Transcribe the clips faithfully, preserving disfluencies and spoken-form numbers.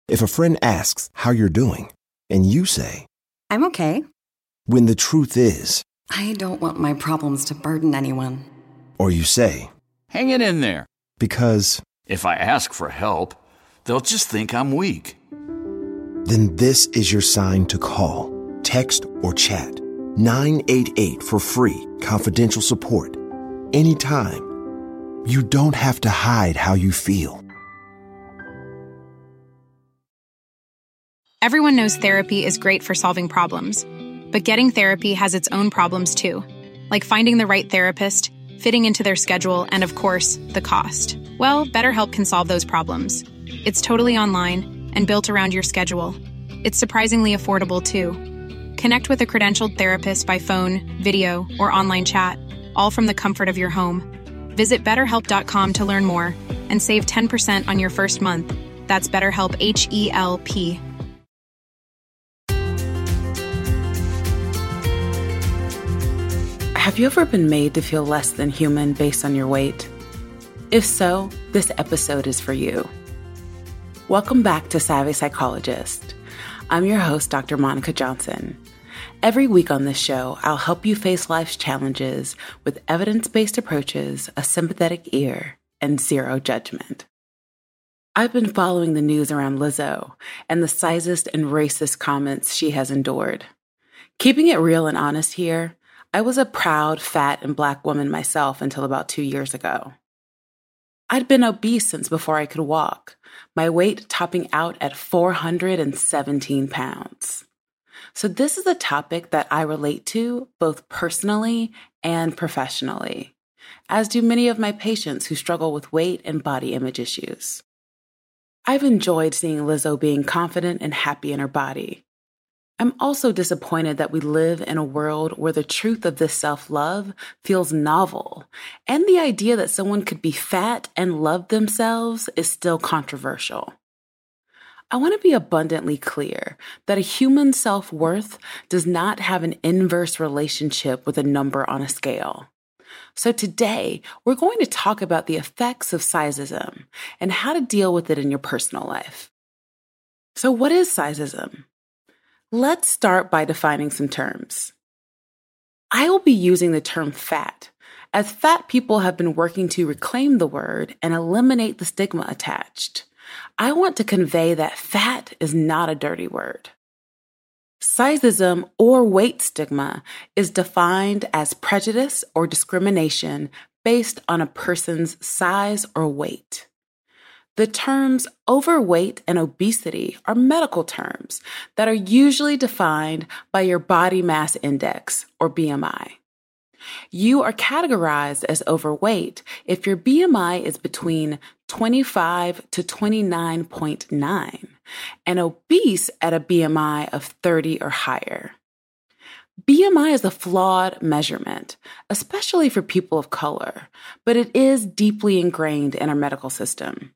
If a friend asks how you're doing, and you say, I'm okay. When the truth is, I don't want my problems to burden anyone. Or you say, Hang it in there. Because if I ask for help, they'll just think I'm weak. Then this is your sign to call, text, or chat nine eight eight for free, confidential support. Anytime. You don't have to hide how you feel. Everyone knows therapy is great for solving problems, but getting therapy has its own problems too, like finding the right therapist, fitting into their schedule, and of course, the cost. Well, BetterHelp can solve those problems. It's totally online and built around your schedule. It's surprisingly affordable too. Connect with a credentialed therapist by phone, video, or online chat, all from the comfort of your home. Visit better help dot com to learn more and save ten percent on your first month. That's BetterHelp, H E L P. Have you ever been made to feel less than human based on your weight? If so, this episode is for you. Welcome back to Savvy Psychologist. I'm your host, Doctor Monica Johnson. Every week on this show, I'll help you face life's challenges with evidence-based approaches, a sympathetic ear, and zero judgment. I've been following the news around Lizzo and the sizist and racist comments she has endured. Keeping it real and honest here, I was a proud, fat, and Black woman myself until about two years ago. I'd been obese since before I could walk, my weight topping out at four hundred seventeen pounds. So this is a topic that I relate to both personally and professionally, as do many of my patients who struggle with weight and body image issues. I've enjoyed seeing Lizzo being confident and happy in her body. I'm also disappointed that we live in a world where the truth of this self-love feels novel, and the idea that someone could be fat and love themselves is still controversial. I want to be abundantly clear that a human self-worth does not have an inverse relationship with a number on a scale. So today, we're going to talk about the effects of sizeism and how to deal with it in your personal life. So what is sizeism? Let's start by defining some terms. I will be using the term fat, as fat people have been working to reclaim the word and eliminate the stigma attached. I want to convey that fat is not a dirty word. Sizeism or weight stigma is defined as prejudice or discrimination based on a person's size or weight. The terms overweight and obesity are medical terms that are usually defined by your body mass index, or B M I. You are categorized as overweight if your B M I is between twenty-five to twenty-nine point nine and obese at a B M I of thirty or higher. B M I is a flawed measurement, especially for people of color, but it is deeply ingrained in our medical system.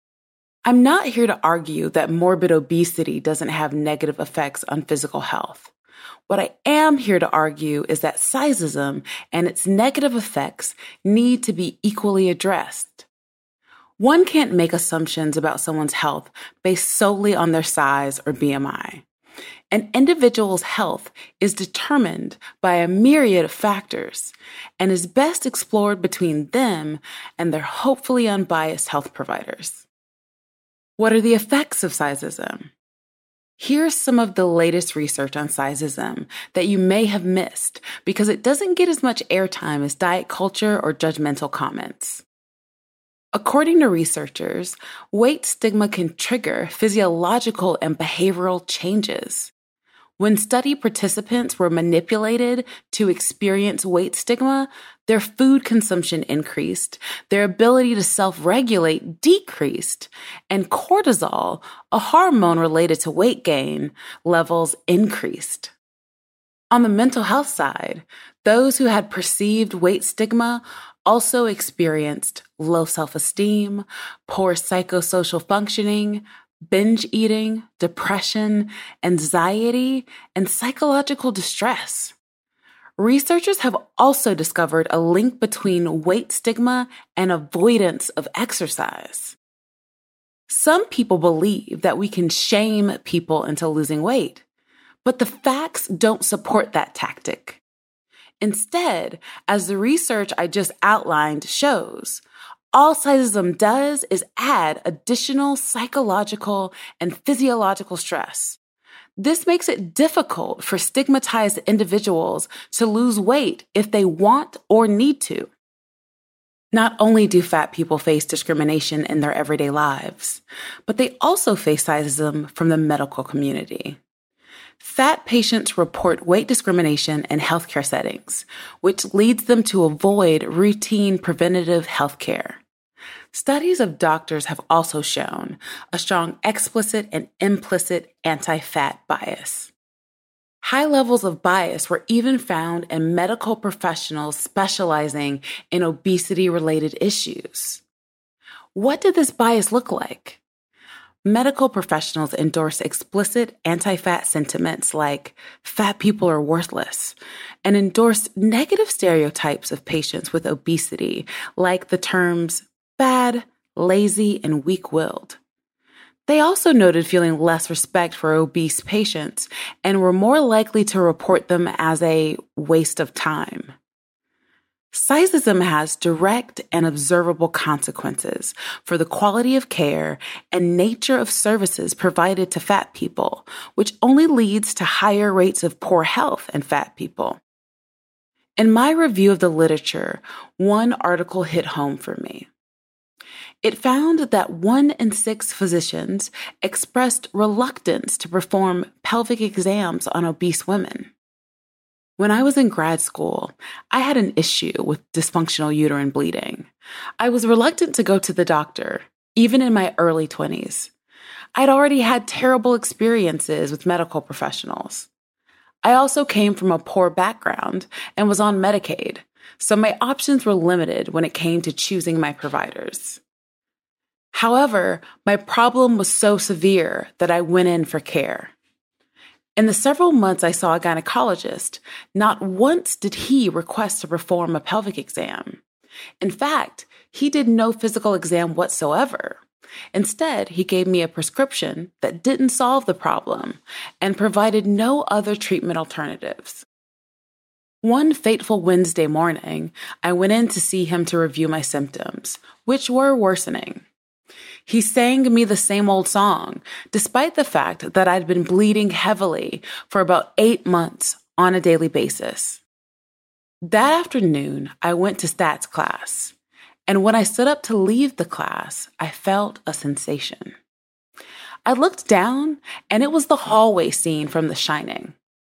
I'm not here to argue that morbid obesity doesn't have negative effects on physical health. What I am here to argue is that sizeism and its negative effects need to be equally addressed. One can't make assumptions about someone's health based solely on their size or B M I. An individual's health is determined by a myriad of factors and is best explored between them and their hopefully unbiased health providers. What are the effects of sizeism? Here's some of the latest research on sizeism that you may have missed because it doesn't get as much airtime as diet culture or judgmental comments. According to researchers, weight stigma can trigger physiological and behavioral changes. When study participants were manipulated to experience weight stigma, their food consumption increased, their ability to self-regulate decreased, and cortisol, a hormone related to weight gain, levels increased. On the mental health side, those who had perceived weight stigma also experienced low self-esteem, poor psychosocial functioning, binge eating, depression, anxiety, and psychological distress. Researchers have also discovered a link between weight stigma and avoidance of exercise. Some people believe that we can shame people into losing weight, but the facts don't support that tactic. Instead, as the research I just outlined shows, all Sizeism does is add additional psychological and physiological stress. This makes it difficult for stigmatized individuals to lose weight if they want or need to. Not only do fat people face discrimination in their everyday lives, but they also face sizeism from the medical community. Fat patients report weight discrimination in healthcare settings, which leads them to avoid routine preventative healthcare. Studies of doctors have also shown a strong explicit and implicit anti-fat bias. High levels of bias were even found in medical professionals specializing in obesity-related issues. What did this bias look like? Medical professionals endorse explicit anti-fat sentiments like fat people are worthless and endorse negative stereotypes of patients with obesity like the terms bad, lazy, and weak-willed. They also noted feeling less respect for obese patients and were more likely to report them as a waste of time. Sizeism has direct and observable consequences for the quality of care and nature of services provided to fat people, which only leads to higher rates of poor health in fat people. In my review of the literature, one article hit home for me. It found that one in six physicians expressed reluctance to perform pelvic exams on obese women. When I was in grad school, I had an issue with dysfunctional uterine bleeding. I was reluctant to go to the doctor, even in my early twenties. I'd already had terrible experiences with medical professionals. I also came from a poor background and was on Medicaid, so my options were limited when it came to choosing my providers. However, my problem was so severe that I went in for care. In the several months I saw a gynecologist, not once did he request to perform a pelvic exam. In fact, he did no physical exam whatsoever. Instead, he gave me a prescription that didn't solve the problem and provided no other treatment alternatives. One fateful Wednesday morning, I went in to see him to review my symptoms, which were worsening. He sang me the same old song, despite the fact that I'd been bleeding heavily for about eight months on a daily basis. That afternoon, I went to stats class, and when I stood up to leave the class, I felt a sensation. I looked down, and it was the hallway scene from The Shining.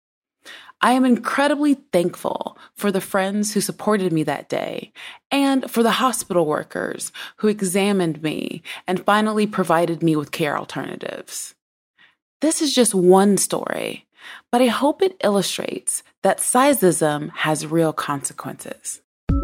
I am incredibly thankful for the friends who supported me that day and for the hospital workers who examined me and finally provided me with care alternatives. This is just one story, but I hope it illustrates that sizeism has real consequences.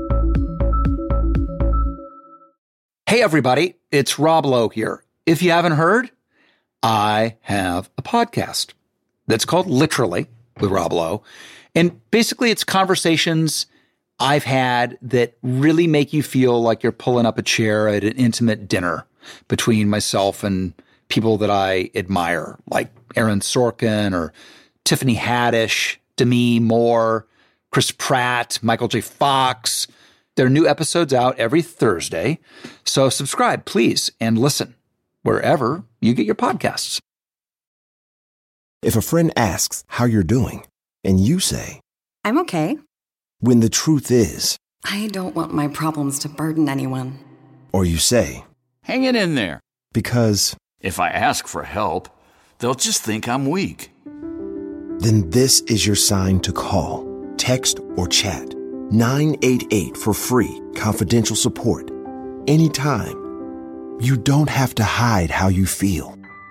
Hey everybody, it's Rob Lowe here. If you haven't heard, I have a podcast that's called Literally with Rob Lowe. And basically it's conversations I've had that really make you feel like you're pulling up a chair at an intimate dinner between myself and people that I admire, like Aaron Sorkin or Tiffany Haddish, Demi Moore, Chris Pratt, Michael J. Fox. There are new episodes out every Thursday. So subscribe, please, and listen wherever you get your podcasts. If a friend asks how you're doing, and you say, I'm okay. When the truth is, I don't want my problems to burden anyone. Or you say, Hang it in there. Because if I ask for help, they'll just think I'm weak. Then this is your sign to call, text, or chat nine eight eight for free, confidential support. Anytime. You don't have to hide how you feel.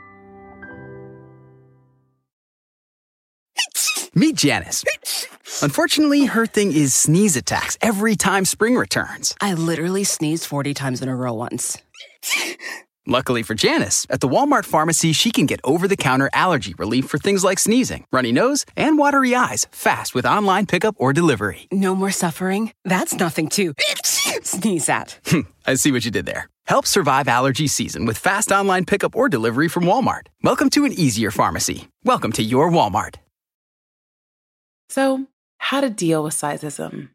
Meet Janice. Unfortunately, her thing is sneeze attacks every time spring returns. I literally sneezed forty times in a row once. Luckily for Janice, at the Walmart pharmacy, she can get over-the-counter allergy relief for things like sneezing, runny nose, and watery eyes fast with online pickup or delivery. No more suffering? That's nothing to sneeze at. I see what you did there. Help survive allergy season with fast online pickup or delivery from Walmart. Welcome to an easier pharmacy. Welcome to your Walmart. So, how to deal with sizeism?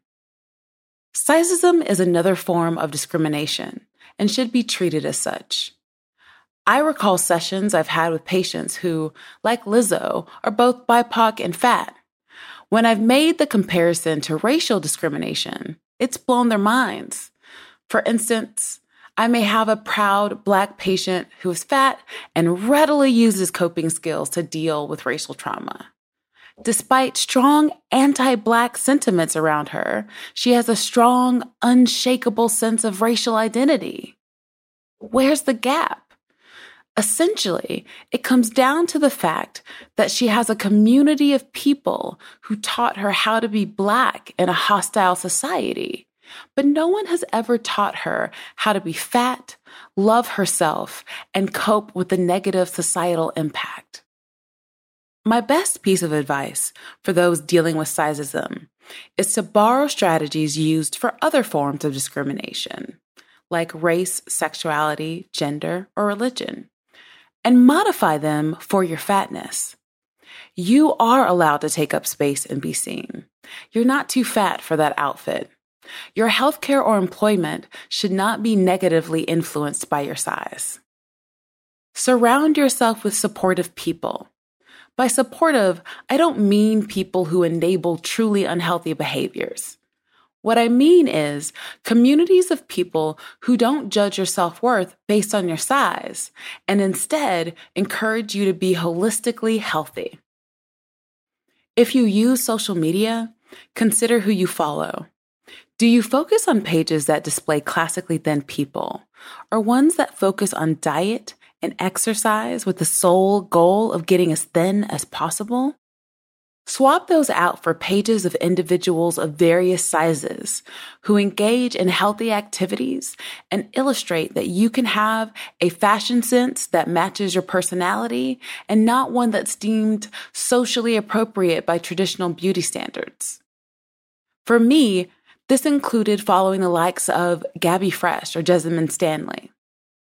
Sizeism is another form of discrimination and should be treated as such. I recall sessions I've had with patients who, like Lizzo, are both B I P O C and fat. When I've made the comparison to racial discrimination, it's blown their minds. For instance, I may have a proud Black patient who is fat and readily uses coping skills to deal with racial trauma. Despite strong anti-Black sentiments around her, she has a strong, unshakable sense of racial identity. Where's the gap? Essentially, it comes down to the fact that she has a community of people who taught her how to be Black in a hostile society, but no one has ever taught her how to be fat, love herself, and cope with the negative societal impact. My best piece of advice for those dealing with sizeism is to borrow strategies used for other forms of discrimination, like race, sexuality, gender, or religion, and modify them for your fatness. You are allowed to take up space and be seen. You're not too fat for that outfit. Your healthcare or employment should not be negatively influenced by your size. Surround yourself with supportive people. By supportive, I don't mean people who enable truly unhealthy behaviors. What I mean is communities of people who don't judge your self-worth based on your size and instead encourage you to be holistically healthy. If you use social media, consider who you follow. Do you focus on pages that display classically thin people or ones that focus on diet and exercise with the sole goal of getting as thin as possible? Swap those out for pages of individuals of various sizes who engage in healthy activities and illustrate that you can have a fashion sense that matches your personality and not one that's deemed socially appropriate by traditional beauty standards. For me, this included following the likes of Gabby Fresh or Jessamine Stanley.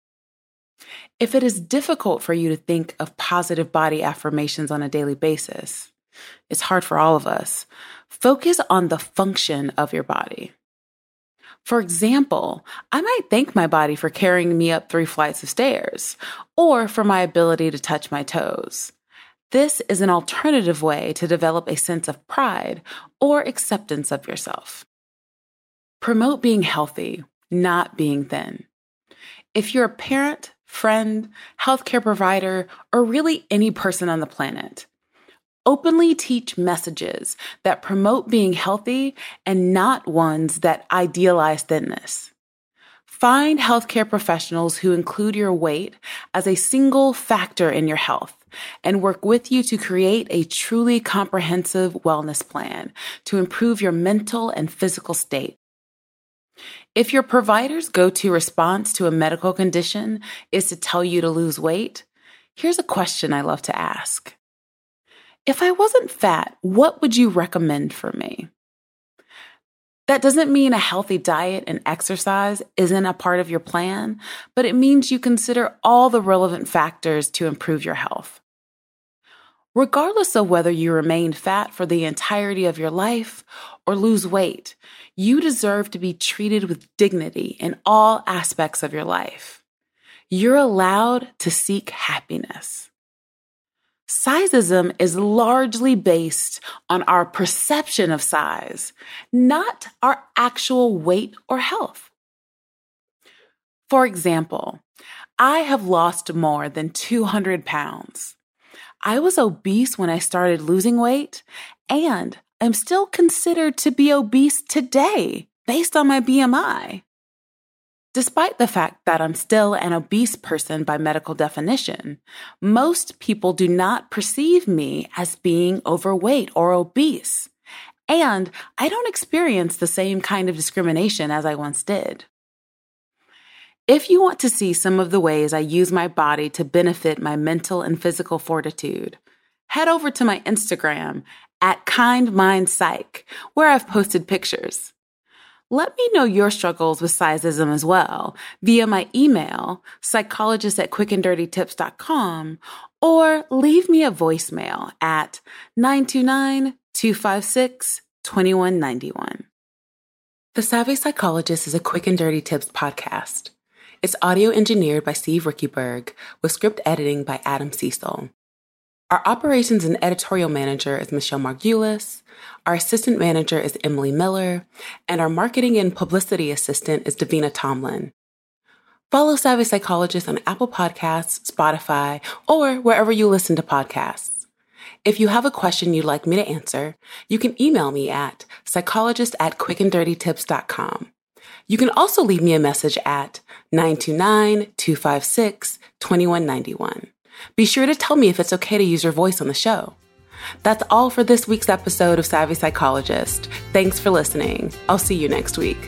If it is difficult for you to think of positive body affirmations on a daily basis, it's hard for all of us, focus on the function of your body. For example, I might thank my body for carrying me up three flights of stairs, or for my ability to touch my toes. This is an alternative way to develop a sense of pride or acceptance of yourself. Promote being healthy, not being thin. If you're a parent, friend, healthcare provider, or really any person on the planet, openly teach messages that promote being healthy and not ones that idealize thinness. Find healthcare professionals who include your weight as a single factor in your health and work with you to create a truly comprehensive wellness plan to improve your mental and physical state. If your provider's go-to response to a medical condition is to tell you to lose weight, here's a question I love to ask. If I wasn't fat, what would you recommend for me? That doesn't mean a healthy diet and exercise isn't a part of your plan, but it means you consider all the relevant factors to improve your health. Regardless of whether you remain fat for the entirety of your life or lose weight, you deserve to be treated with dignity in all aspects of your life. You're allowed to seek happiness. Sizeism is largely based on our perception of size, not our actual weight or health. For example, I have lost more than two hundred pounds. I was obese when I started losing weight, and I'm still considered to be obese today based on my B M I. Despite the fact that I'm still an obese person by medical definition, most people do not perceive me as being overweight or obese, and I don't experience the same kind of discrimination as I once did. If you want to see some of the ways I use my body to benefit my mental and physical fortitude, head over to my Instagram at KindMindPsych, where I've posted pictures. Let me know your struggles with sizeism as well via my email, psychologist at quick and dirty tips dot com, or leave me a voicemail at nine two nine, two five six, two one nine one. The Savvy Psychologist is a Quick and Dirty Tips podcast. It's audio engineered by Steve Rickyberg with script editing by Adam Cecil. Our operations and editorial manager is Michelle Margulis. Our assistant manager is Emily Miller. And our marketing and publicity assistant is Davina Tomlin. Follow Savvy Psychologist on Apple Podcasts, Spotify, or wherever you listen to podcasts. If you have a question you'd like me to answer, you can email me at psychologist at quick and dirty tips dot com. You can also leave me a message at nine two nine, two five six, two one nine one. Be sure to tell me if it's okay to use your voice on the show. That's all for this week's episode of Savvy Psychologist. Thanks for listening. I'll see you next week.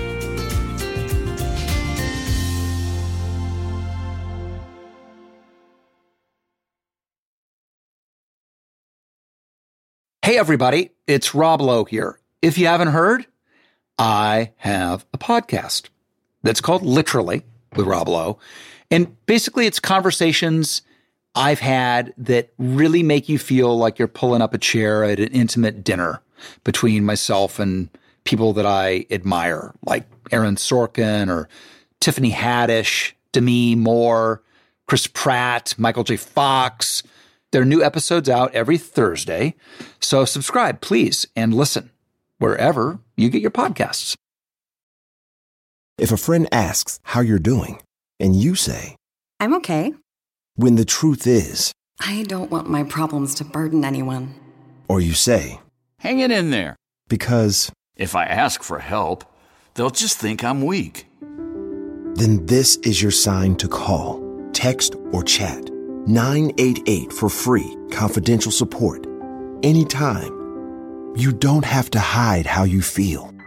Hey, everybody, it's Rob Lowe here. If you haven't heard, I have a podcast that's called Literally with Rob Lowe. And basically, it's conversations I've had that really make you feel like you're pulling up a chair at an intimate dinner between myself and people that I admire, like Aaron Sorkin or Tiffany Haddish, Demi Moore, Chris Pratt, Michael J. Fox. There are new episodes out every Thursday. So subscribe, please, and listen wherever you get your podcasts. If a friend asks how you're doing, and you say, I'm okay. When the truth is, I don't want my problems to burden anyone. Or you say, Hang it in there. Because if I ask for help, they'll just think I'm weak. Then this is your sign to call, text, or chat nine eight eight for free, confidential support. Anytime. You don't have to hide how you feel.